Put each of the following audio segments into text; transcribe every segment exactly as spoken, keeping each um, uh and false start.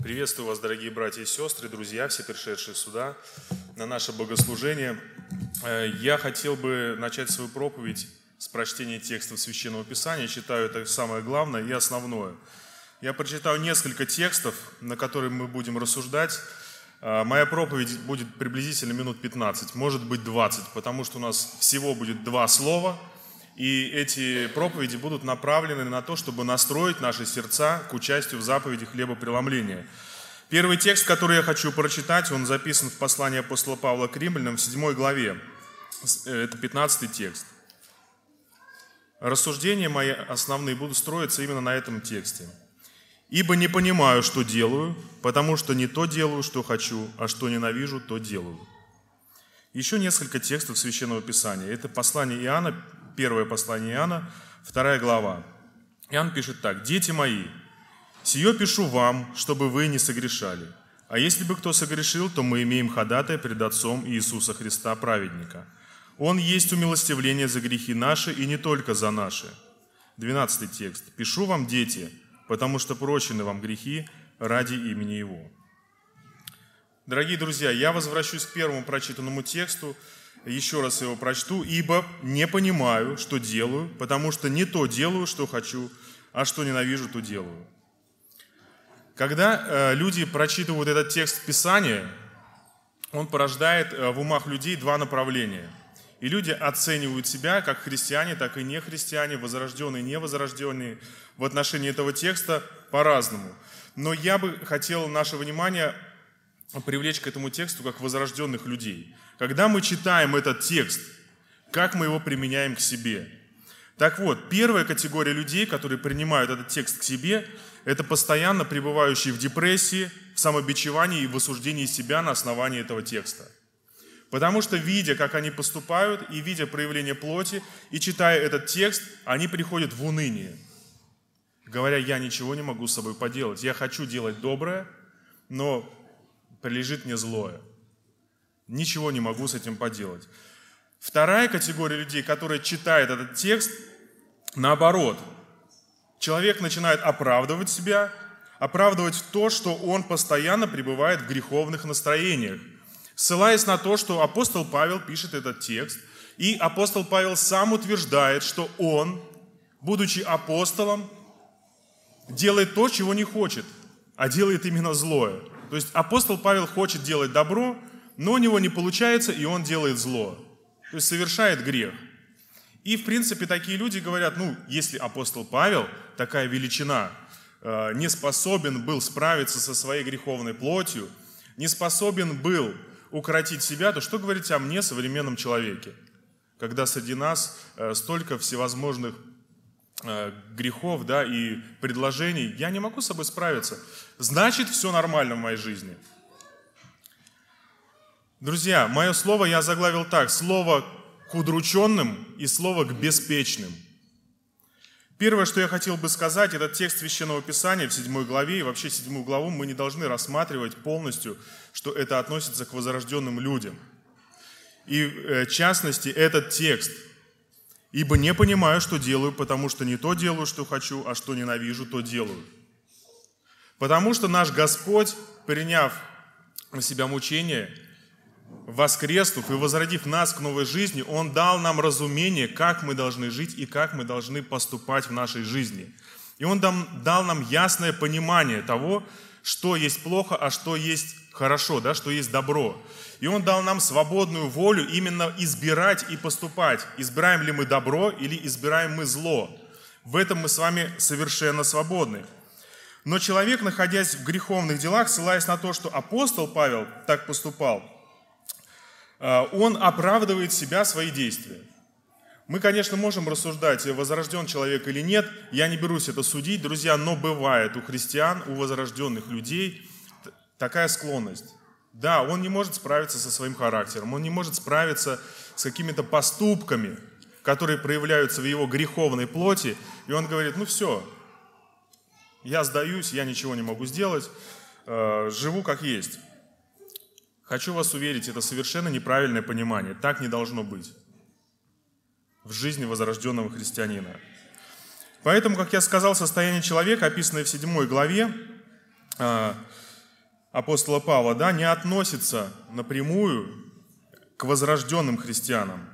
Приветствую вас, дорогие братья и сестры, друзья, все пришедшие сюда на наше богослужение. Я хотел бы начать свою проповедь с прочтения текстов Священного Писания. Считаю, это самое главное и основное. Я прочитаю несколько текстов, на которые мы будем рассуждать. Моя проповедь будет приблизительно минут пятнадцать, может быть двадцать, потому что у нас всего будет два слова. И эти проповеди будут направлены на то, чтобы настроить наши сердца к участию в заповеди хлебопреломления. Первый текст, который я хочу прочитать, он записан в послании апостола Павла к Римлянам в седьмой главе. Это пятнадцатый текст. Рассуждения мои основные будут строиться именно на этом тексте. «Ибо не понимаю, что делаю, потому что не то делаю, что хочу, а что ненавижу, то делаю». Еще несколько текстов Священного Писания. Это послание Иоанна, первое послание Иоанна, вторая глава. Иоанн пишет так: «Дети мои, сие пишу вам, чтобы вы не согрешали. А если бы кто согрешил, то мы имеем ходатая пред Отцом Иисуса Христа, праведника. Он есть умилостивление за грехи наши и не только за наши». двенадцатый текст. «Пишу вам, дети, потому что прощены вам грехи ради имени Его». Дорогие друзья, я возвращусь к первому прочитанному тексту, еще раз его прочту. «Ибо не понимаю, что делаю, потому что не то делаю, что хочу, а что ненавижу, то делаю». Когда э, люди прочитывают этот текст Писания, он порождает э, в умах людей два направления. И люди оценивают себя, как христиане, так и нехристиане, возрожденные и невозрожденные, в отношении этого текста по-разному. Но я бы хотел наше внимание привлечь к этому тексту как возрожденных людей. Когда мы читаем этот текст, как мы его применяем к себе? Так вот, первая категория людей, которые принимают этот текст к себе, это постоянно пребывающие в депрессии, в самобичевании и в осуждении себя на основании этого текста. Потому что, видя, как они поступают, и видя проявление плоти, и читая этот текст, они приходят в уныние, говоря: «Я ничего не могу с собой поделать, я хочу делать доброе, но прилежит мне злое. Ничего не могу с этим поделать». Вторая категория людей, которая читает этот текст, наоборот. Человек начинает оправдывать себя, оправдывать то, что он постоянно пребывает в греховных настроениях, ссылаясь на то, что апостол Павел пишет этот текст, и апостол Павел сам утверждает, что он, будучи апостолом, делает то, чего не хочет, а делает именно злое. То есть апостол Павел хочет делать добро, но у него не получается, и он делает зло. То есть совершает грех. И, в принципе, такие люди говорят: ну, если апостол Павел, такая величина, не способен был справиться со своей греховной плотью, не способен был укротить себя, то что говорить о мне, современном человеке, когда среди нас столько всевозможных грехов, да, и предложений, я не могу с собой справиться. Значит, все нормально в моей жизни. Друзья, мое слово я заглавил так: слово к удрученным и слово к беспечным. Первое, что я хотел бы сказать, это текст Священного Писания в седьмой главе, и вообще седьмую главу мы не должны рассматривать полностью, что это относится к возрожденным людям. И в частности, этот текст: «Ибо не понимаю, что делаю, потому что не то делаю, что хочу, а что ненавижу, то делаю». Потому что наш Господь, приняв на себя мучение, воскреснув и возродив нас к новой жизни, Он дал нам разумение, как мы должны жить и как мы должны поступать в нашей жизни. И Он дал нам ясное понимание того, что есть плохо, а что есть хорошо, да, что есть добро. И Он дал нам свободную волю именно избирать и поступать. Избираем ли мы добро или избираем мы зло. В этом мы с вами совершенно свободны. Но человек, находясь в греховных делах, ссылаясь на то, что апостол Павел так поступал, он оправдывает себя, свои действия. Мы, конечно, можем рассуждать, возрожден человек или нет, я не берусь это судить, друзья, но бывает у христиан, у возрожденных людей такая склонность. Да, он не может справиться со своим характером, он не может справиться с какими-то поступками, которые проявляются в его греховной плоти, и он говорит: ну все, я сдаюсь, я ничего не могу сделать, живу как есть. Хочу вас уверить, это совершенно неправильное понимание. Так не должно быть в жизни возрожденного христианина. Поэтому, как я сказал, состояние человека, описанное в седьмой главе, апостола Павла, да, не относится напрямую к возрожденным христианам.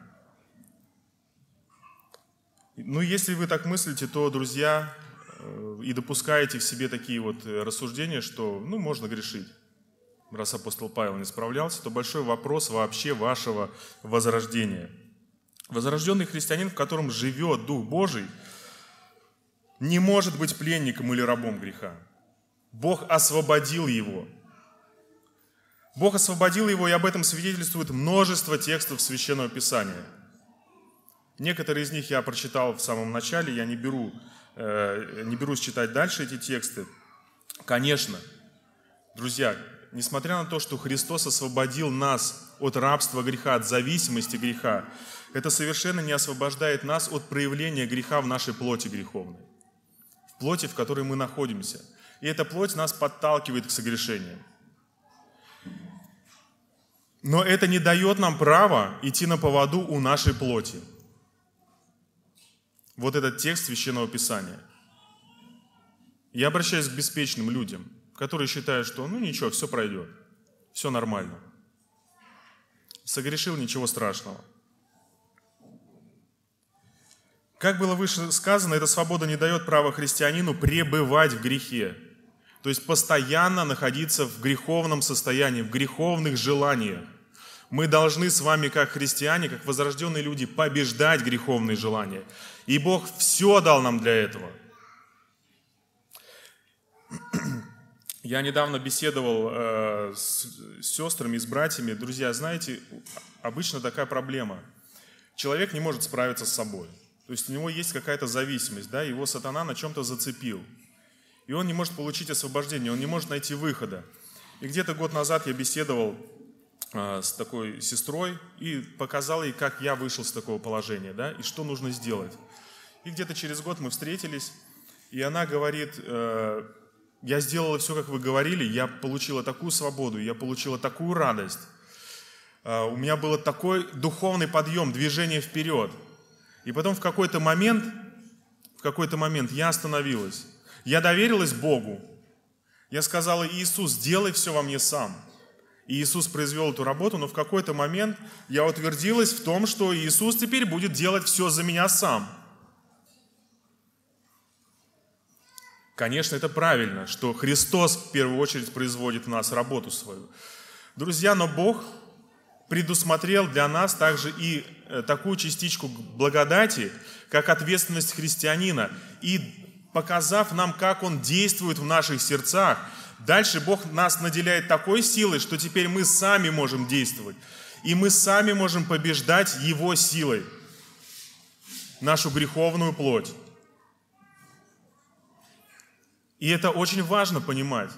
Ну, если вы так мыслите, то, друзья, и допускаете в себе такие вот рассуждения, что, ну, можно грешить. Раз апостол Павел не справлялся, то большой вопрос вообще вашего возрождения. Возрожденный христианин, в котором живет Дух Божий, не может быть пленником или рабом греха. Бог освободил его. Бог освободил его, и об этом свидетельствует множество текстов Священного Писания. Некоторые из них я прочитал в самом начале, я не беру, э, не берусь читать дальше эти тексты. Конечно, друзья, несмотря на то, что Христос освободил нас от рабства греха, от зависимости греха, это совершенно не освобождает нас от проявления греха в нашей плоти греховной, в плоти, в которой мы находимся. И эта плоть нас подталкивает к согрешениям. Но это не дает нам права идти на поводу у нашей плоти. Вот этот текст Священного Писания. Я обращаюсь к беспечным людям, которые считают, что ну ничего, все пройдет, все нормально. Согрешил, ничего страшного. Как было выше сказано, эта свобода не дает права христианину пребывать в грехе. То есть постоянно находиться в греховном состоянии, в греховных желаниях. Мы должны с вами, как христиане, как возрожденные люди, побеждать греховные желания. И Бог все дал нам для этого. Я недавно беседовал э, с, с сестрами, с братьями. Друзья, знаете, обычно такая проблема. Человек не может справиться с собой. То есть у него есть какая-то зависимость, да, его сатана на чем-то зацепил. И он не может получить освобождение, он не может найти выхода. И где-то год назад я беседовал э, с такой сестрой и показал ей, как я вышел с такого положения, да, и что нужно сделать. И где-то через год мы встретились, и она говорит, э, я сделала все, как вы говорили, я получила такую свободу, я получила такую радость. Э, у меня был такой духовный подъем, движение вперед. И потом в какой-то момент, в какой-то момент я остановилась. Я доверилась Богу. Я сказала: Иисус, сделай все во мне сам. И Иисус произвел эту работу, но в какой-то момент я утвердилась в том, что Иисус теперь будет делать все за меня сам. Конечно, это правильно, что Христос в первую очередь производит в нас работу свою. Друзья, но Бог предусмотрел для нас также и такую частичку благодати, как ответственность христианина. И показав нам, как Он действует в наших сердцах, дальше Бог нас наделяет такой силой, что теперь мы сами можем действовать. И мы сами можем побеждать Его силой, нашу греховную плоть. И это очень важно понимать.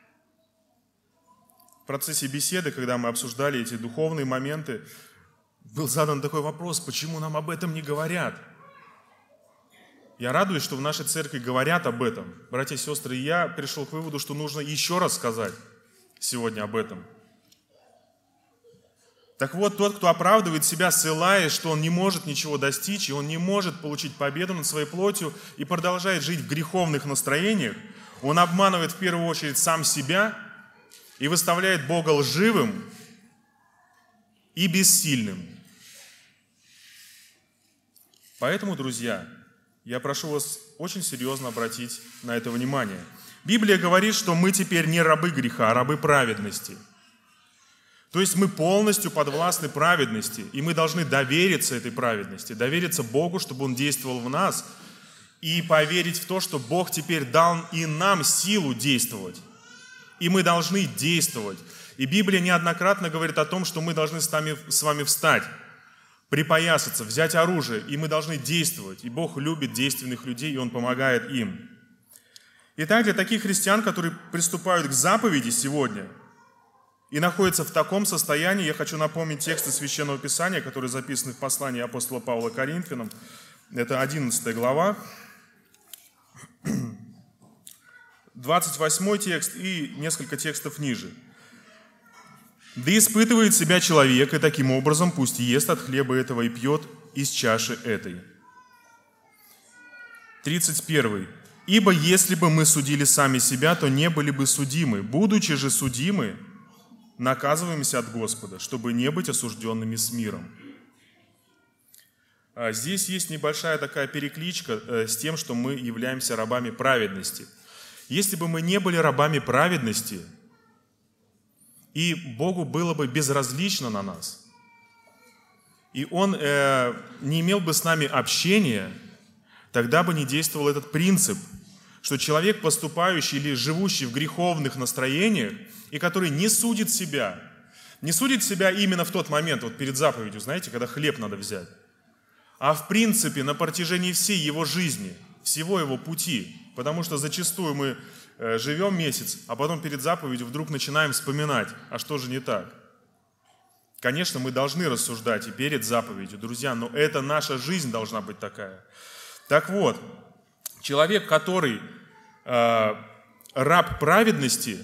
В процессе беседы, когда мы обсуждали эти духовные моменты, был задан такой вопрос: почему нам об этом не говорят? Я радуюсь, что в нашей церкви говорят об этом. Братья и сестры, я пришел к выводу, что нужно еще раз сказать сегодня об этом. Так вот, тот, кто оправдывает себя, ссылаясь, что он не может ничего достичь, и он не может получить победу над своей плотью, и продолжает жить в греховных настроениях, он обманывает в первую очередь сам себя и выставляет Бога лживым и бессильным. Поэтому, друзья, я прошу вас очень серьезно обратить на это внимание. Библия говорит, что мы теперь не рабы греха, а рабы праведности. То есть мы полностью подвластны праведности, и мы должны довериться этой праведности, довериться Богу, чтобы Он действовал в нас, и поверить в то, что Бог теперь дал и нам силу действовать. И мы должны действовать. И Библия неоднократно говорит о том, что мы должны с вами, с вами встать, припоясаться, взять оружие, и мы должны действовать. И Бог любит действенных людей, и Он помогает им. Итак, для таких христиан, которые приступают к заповеди сегодня и находятся в таком состоянии, я хочу напомнить тексты Священного Писания, которые записаны в послании апостола Павла к Коринфянам. Это одиннадцатая глава, двадцать восьмой текст и несколько текстов ниже. «Да испытывает себя человек, и таким образом пусть ест от хлеба этого и пьет из чаши этой». тридцать первый Ибо если бы мы судили сами себя, то не были бы судимы. Будучи же судимы, наказываемся от Господа, чтобы не быть осужденными с миром». Здесь есть небольшая такая перекличка с тем, что мы являемся рабами праведности. Если бы мы не были рабами праведности, и Богу было бы безразлично на нас, и Он э, не имел бы с нами общения, тогда бы не действовал этот принцип, что человек, поступающий или живущий в греховных настроениях, и который не судит себя, не судит себя именно в тот момент, вот перед заповедью, знаете, когда хлеб надо взять, а в принципе на протяжении всей его жизни, всего его пути. Потому что зачастую мы живем месяц, а потом перед заповедью вдруг начинаем вспоминать, а что же не так. Конечно, мы должны рассуждать и перед заповедью, друзья, но это наша жизнь должна быть такая. Так вот, человек, который э, раб праведности,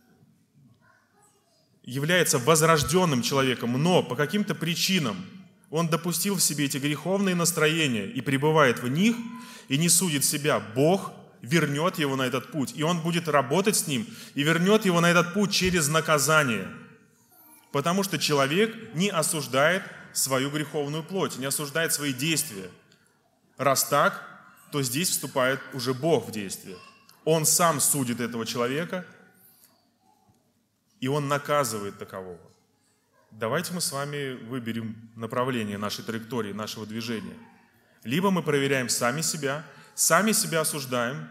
является возрожденным человеком, но по каким-то причинам он допустил в себе эти греховные настроения и пребывает в них, и не судит себя. Бог вернет его на этот путь, и он будет работать с ним, и вернет его на этот путь через наказание. Потому что человек не осуждает свою греховную плоть, не осуждает свои действия. Раз так, то здесь вступает уже Бог в действие. Он сам судит этого человека, и он наказывает такового. Давайте мы с вами выберем направление нашей траектории, нашего движения. Либо мы проверяем сами себя, сами себя осуждаем,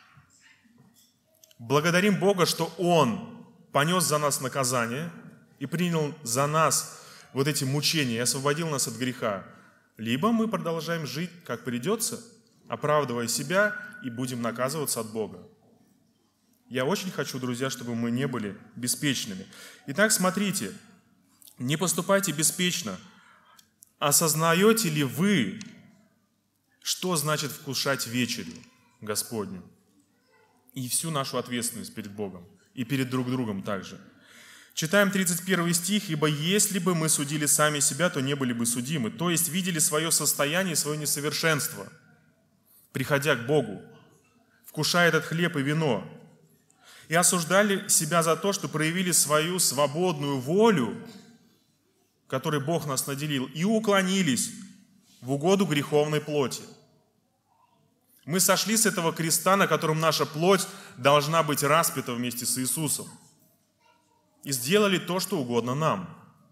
благодарим Бога, что Он понес за нас наказание и принял за нас вот эти мучения и освободил нас от греха. Либо мы продолжаем жить, как придется, оправдывая себя, и будем наказываться от Бога. Я очень хочу, друзья, чтобы мы не были беспечными. Итак, смотрите, не поступайте беспечно. Осознаете ли вы, что значит вкушать вечерю Господню? И всю нашу ответственность перед Богом, и перед друг другом также. Читаем тридцать первый стих. «Ибо если бы мы судили сами себя, то не были бы судимы». То есть видели свое состояние, свое несовершенство, приходя к Богу, вкушая этот хлеб и вино, и осуждали себя за то, что проявили свою свободную волю, которой Бог нас наделил, и уклонились в угоду греховной плоти. Мы сошли с этого креста, на котором наша плоть должна быть распята вместе с Иисусом, и сделали то, что угодно нам,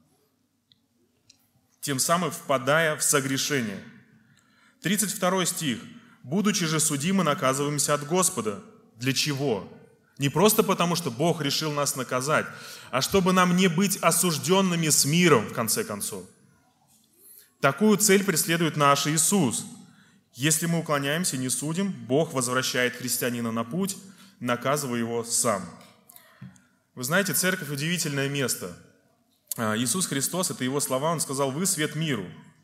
тем самым впадая в согрешение. тридцать второй стих. «Будучи же судимы, наказываемся от Господа». Для чего? Не просто потому, что Бог решил нас наказать, а чтобы нам не быть осужденными с миром, в конце концов. Такую цель преследует наш Иисус. Если мы уклоняемся, не судим, Бог возвращает христианина на путь, наказывая его сам. Вы знаете, церковь – удивительное место. Иисус Христос, это Его слова, Он сказал: «Вы свет миру».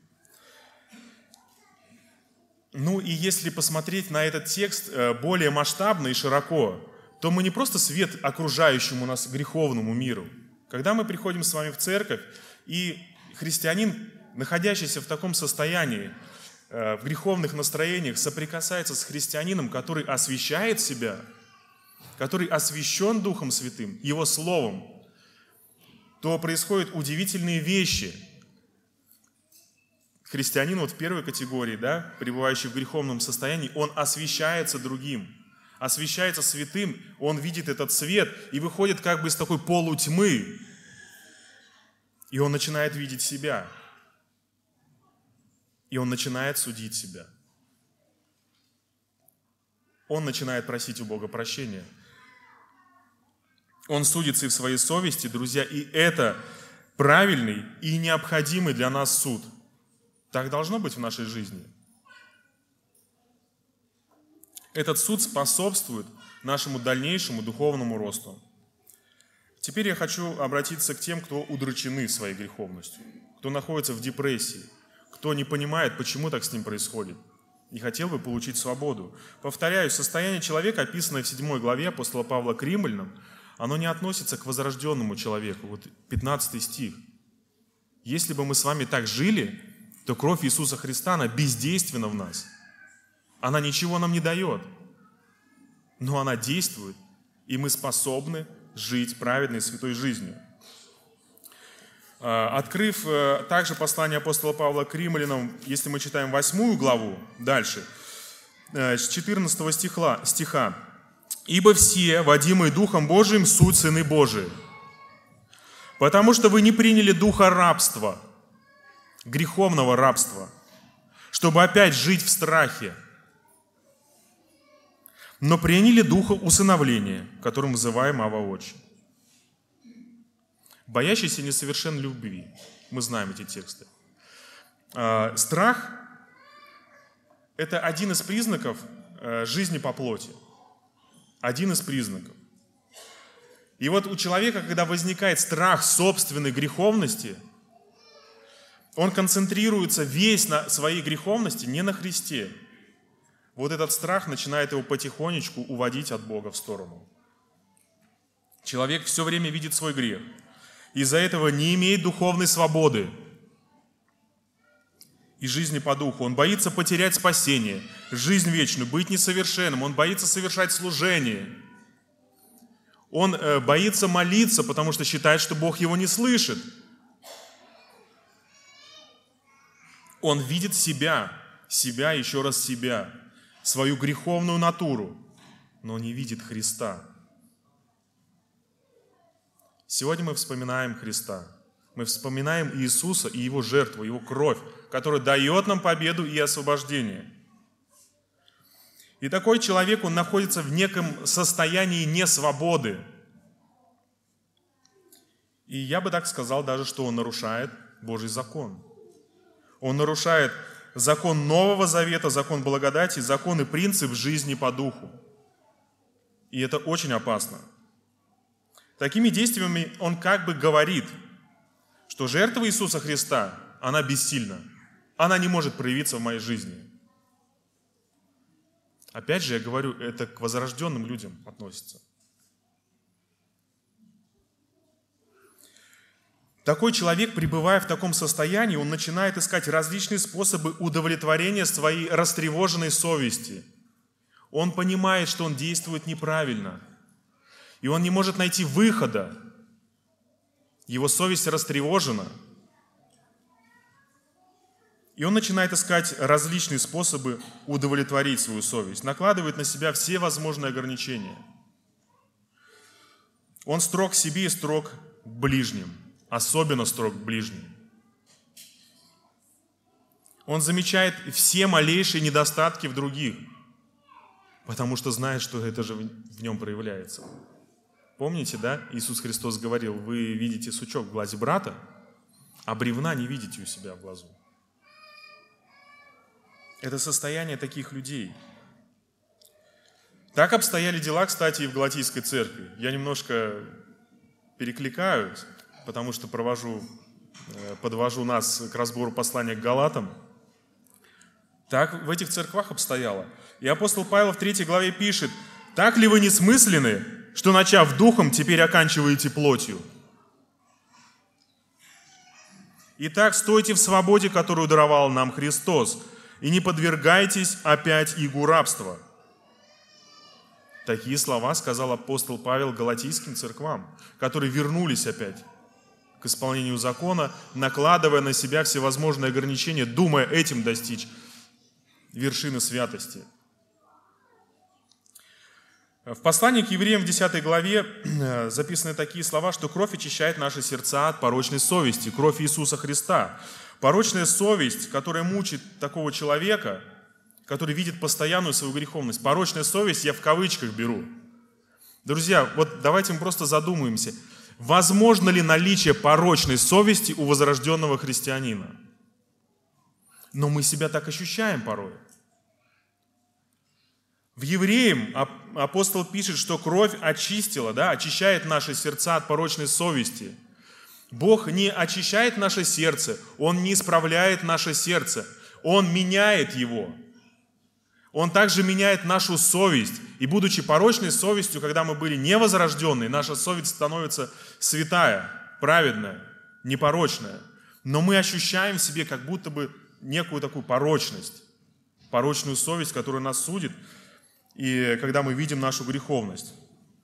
Ну и если посмотреть на этот текст более масштабно и широко, то мы не просто свет окружающему нас греховному миру. Когда мы приходим с вами в церковь, и христианин, находящийся в таком состоянии, в греховных настроениях, соприкасается с христианином, который освящает себя, который освящен Духом Святым, Его Словом, то происходят удивительные вещи. Христианин вот в первой категории, да, пребывающий в греховном состоянии, он освящается другим, освящается святым, он видит этот свет и выходит как бы из такой полутьмы, и он начинает видеть себя, и он начинает судить себя. Он начинает просить у Бога прощения. Он судится и в своей совести, друзья, и это правильный и необходимый для нас суд. Так должно быть в нашей жизни. Этот суд способствует нашему дальнейшему духовному росту. Теперь я хочу обратиться к тем, кто удручены своей греховностью, кто находится в депрессии, кто не понимает, почему так с ним происходит, и хотел бы получить свободу. Повторяю, состояние человека, описанное в седьмой главе апостола Павла к Римлянам, оно не относится к возрожденному человеку. Вот пятнадцатый стих. Если бы мы с вами так жили, то кровь Иисуса Христа, она бездейственна в нас. Она ничего нам не дает. но она действует, и мы способны жить праведной святой жизнью. Открыв также послание апостола Павла к римлянам, если мы читаем восьмую главу, дальше, с четырнадцатого стиха, стиха. «Ибо все, водимые Духом Божиим, суть сыны Божии, потому что вы не приняли духа рабства, греховного рабства, чтобы опять жить в страхе, но приняли духа усыновления, которым называем Авва Отче». Боящийся несовершенной любви. Мы знаем эти тексты. Страх – это один из признаков жизни по плоти. Один из признаков. И вот у человека, когда возникает страх собственной греховности, он концентрируется весь на своей греховности не на Христе. Вот этот страх начинает его потихонечку уводить от Бога в сторону. Человек все время видит свой грех. Из-за этого не имеет духовной свободы и жизни по духу. Он боится потерять спасение, жизнь вечную, быть несовершенным. Он боится совершать служение. Он э, боится молиться, потому что считает, что Бог его не слышит. Он видит себя, себя, еще раз себя, свою греховную натуру, но не видит Христа. Сегодня мы вспоминаем Христа. Мы вспоминаем Иисуса и Его жертву, Его кровь, которая дает нам победу и освобождение. И такой человек, он находится в неком состоянии несвободы. И я бы так сказал даже, что он нарушает Божий закон. Он нарушает закон Нового Завета, закон благодати, закон и принцип жизни по духу. И это очень опасно. Такими действиями он как бы говорит, что жертва Иисуса Христа, она бессильна. Она не может проявиться в моей жизни. Опять же, я говорю, это к возрожденным людям относится. Такой человек, пребывая в таком состоянии, он начинает искать различные способы удовлетворения своей растревоженной совести. Он понимает, что он действует неправильно. И он не может найти выхода. Его совесть растревожена. И он начинает искать различные способы удовлетворить свою совесть. Накладывает на себя все возможные ограничения. Он строг к себе и строг к ближним. Особенно строг к ближним. Он замечает все малейшие недостатки в других, потому что знает, что это же в нем проявляется. Помните, да? Иисус Христос говорил, вы видите сучок в глазе брата, а бревна не видите у себя в глазу. Это состояние таких людей. Так обстояли дела, кстати, и в Галатийской церкви. Я немножко перекликаюсь, потому что провожу, подвожу нас к разбору послания к Галатам. Так в этих церквах обстояло. И апостол Павел в третьей главе пишет, «Так ли вы несмысленны, что, начав духом, теперь оканчиваете плотью? Итак, стойте в свободе, которую даровал нам Христос, и не подвергайтесь опять игу рабства». Такие слова сказал апостол Павел галатийским церквам, которые вернулись опять к исполнению закона, накладывая на себя всевозможные ограничения, думая этим достичь вершины святости. В послании к евреям в десятой главе записаны такие слова, что кровь очищает наши сердца от порочной совести, кровь Иисуса Христа. Порочная совесть, которая мучит такого человека, который видит постоянную свою греховность. Порочная совесть я в кавычках беру. Друзья, вот давайте мы просто задумаемся. Возможно ли наличие порочной совести у возрожденного христианина? Но мы себя так ощущаем порой. В Евреям апостол пишет, что кровь очистила, да, очищает наши сердца от порочной совести. Бог не очищает наше сердце, Он не исправляет наше сердце, Он меняет его. Он также меняет нашу совесть. И будучи порочной совестью, когда мы были невозрожденные, наша совесть становится святая, праведная, непорочная. Но мы ощущаем в себе как будто бы некую такую порочность, порочную совесть, которая нас судит. и когда мы видим нашу греховность.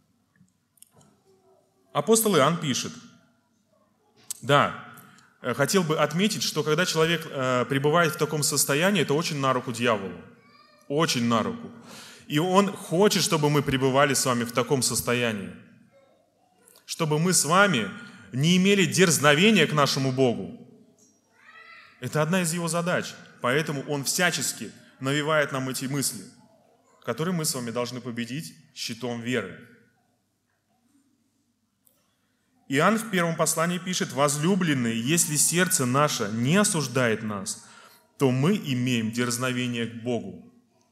Апостол Иоанн пишет, да, хотел бы отметить, что когда человек э, пребывает в таком состоянии, это очень на руку дьяволу, очень на руку. И он хочет, чтобы мы пребывали с вами в таком состоянии, чтобы мы с вами не имели дерзновения к нашему Богу. Это одна из его задач, поэтому он всячески навевает нам эти мысли, которые мы с вами должны победить щитом веры. Иоанн в первом послании пишет: «Возлюбленные, если сердце наше не осуждает нас, то мы имеем дерзновение к Богу».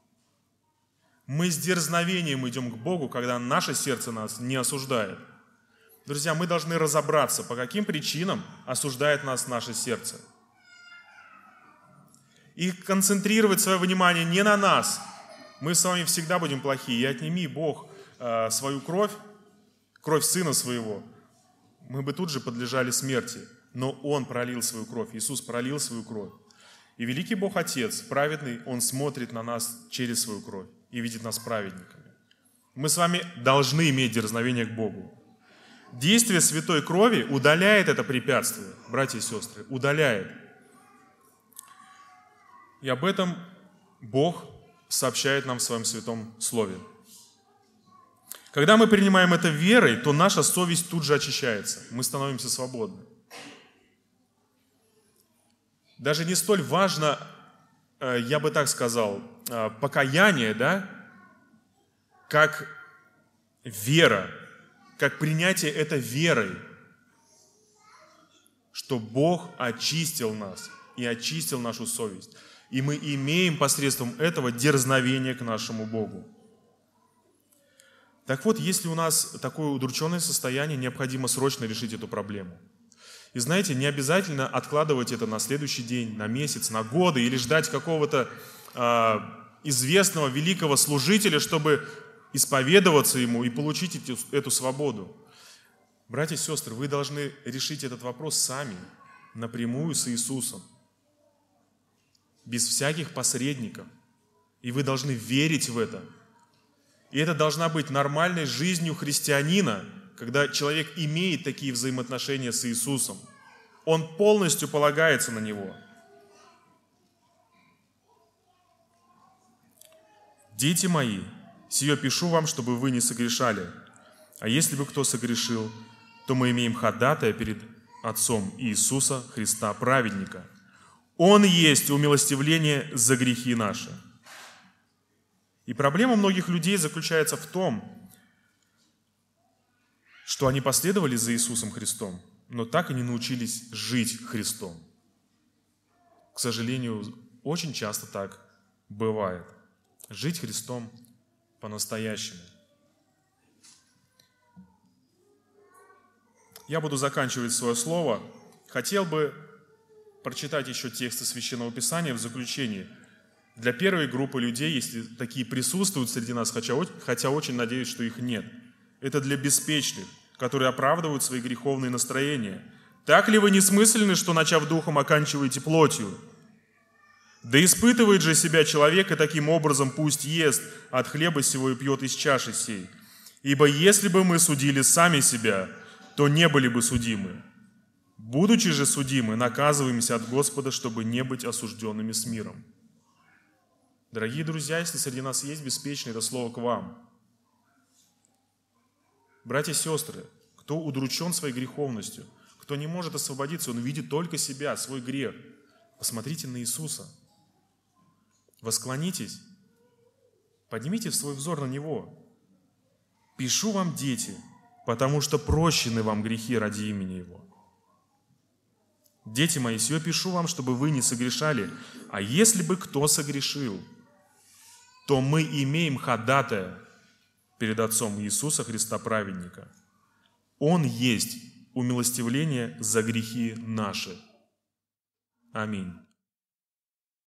Мы с дерзновением идем к Богу, когда наше сердце нас не осуждает. Друзья, мы должны разобраться, по каким причинам осуждает нас наше сердце. И концентрировать свое внимание не на нас. Мы с вами всегда будем плохие. И отними Бог э, свою кровь, кровь Сына Своего, мы бы тут же подлежали смерти. Но Он пролил свою кровь, Иисус пролил свою кровь. И великий Бог Отец, праведный, Он смотрит на нас через свою кровь и видит нас праведниками. Мы с вами должны иметь дерзновение к Богу. Действие святой крови удаляет это препятствие, братья и сестры, удаляет. И об этом Бог сообщает нам в Своем Святом Слове. Когда мы принимаем это верой, то наша совесть тут же очищается, мы становимся свободны. Даже не столь важно, я бы так сказал, покаяние, да, как вера, как принятие это верой, что Бог очистил нас и очистил нашу совесть. И мы имеем посредством этого дерзновение к нашему Богу. Так вот, если у нас такое удрученное состояние, необходимо срочно решить эту проблему. И знаете, не обязательно откладывать это на следующий день, на месяц, на годы, или ждать какого-то э, известного великого служителя, чтобы исповедоваться ему и получить эту, эту свободу. Братья и сестры, вы должны решить этот вопрос сами, напрямую с Иисусом, без всяких посредников. И вы должны верить в это. И это должна быть нормальной жизнью христианина, когда человек имеет такие взаимоотношения с Иисусом. Он полностью полагается на Него. «Дети мои, сие пишу вам, чтобы вы не согрешали. А если бы кто согрешил, то мы имеем ходатая перед Отцом Иисуса Христа, праведника. Он есть умилостивление за грехи наши». И проблема многих людей заключается в том, что они последовали за Иисусом Христом, но так и не научились жить Христом. К сожалению, очень часто так бывает. Жить Христом по-настоящему. Я буду заканчивать свое слово. Хотел бы прочитать еще тексты Священного Писания в заключении. Для первой группы людей, если такие присутствуют среди нас, хотя, хотя очень надеюсь, что их нет. Это для беспечных, которые оправдывают свои греховные настроения. Так ли вы несмысленны, что, начав духом, оканчиваете плотью? Да испытывает же себя человек, и таким образом пусть ест от хлеба сего и пьет из чаши сей. Ибо если бы мы судили сами себя, то не были бы судимы. Будучи же судимы, наказываемся от Господа, чтобы не быть осужденными с миром. Дорогие друзья, если среди нас есть беспечные, это слово к вам. Братья и сестры, кто удручен своей греховностью, кто не может освободиться, он видит только себя, свой грех. Посмотрите на Иисуса. Восклонитесь, поднимите свой взор на Него. «Пишу вам, дети, потому что прощены вам грехи ради имени Его». «Дети мои, сие пишу вам, чтобы вы не согрешали, а если бы кто согрешил, то мы имеем ходатая перед Отцом Иисуса Христа, праведника. Он есть умилостивление за грехи наши». Аминь.